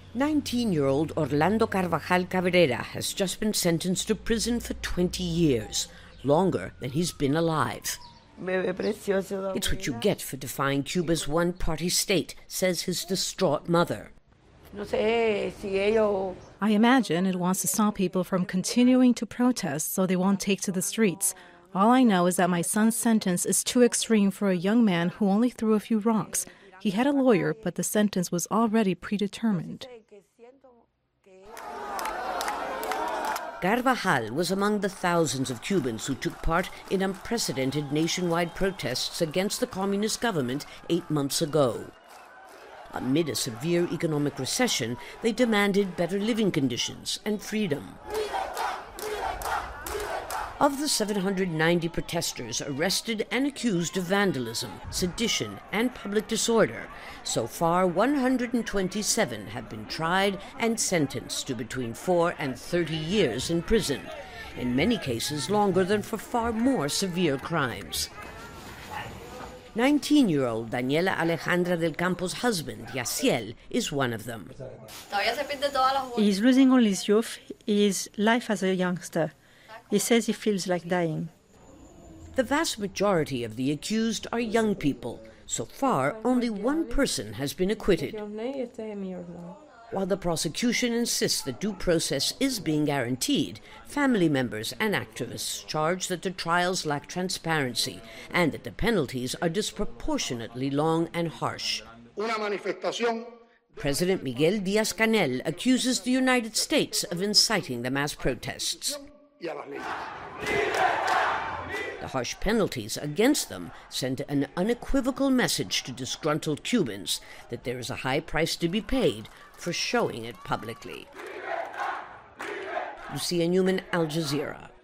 19-year-old Orlando Carvajal Cabrera has just been sentenced to prison for 20 years, longer than he's been alive. It's what you get for defying Cuba's one-party state, says his distraught mother. I imagine it wants to stop people from continuing to protest so they won't take to the streets. All I know is that my son's sentence is too extreme for a young man who only threw a few rocks. He had a lawyer, but the sentence was already predetermined. Carvajal was among the thousands of Cubans who took part in unprecedented nationwide protests against the communist government 8 months ago. Amid a severe economic recession, they demanded better living conditions and freedom. Of the 790 protesters arrested and accused of vandalism, sedition, and public disorder, so far 127 have been tried and sentenced to between 4 and 30 years in prison, in many cases longer than for far more severe crimes. 19-year-old Daniela Alejandra del Campo's husband, Yaciel, is one of them. He's losing all his youth, his life as a youngster. He says he feels like dying. The vast majority of the accused are young people. So far, only one person has been acquitted. While the prosecution insists that due process is being guaranteed, family members and activists charge that the trials lack transparency and that the penalties are disproportionately long and harsh. President Miguel Díaz-Canel accuses the United States of inciting the mass protests. The harsh penalties against them send an unequivocal message to disgruntled Cubans that there is a high price to be paid for showing it publicly. Lucia Newman, Al Jazeera.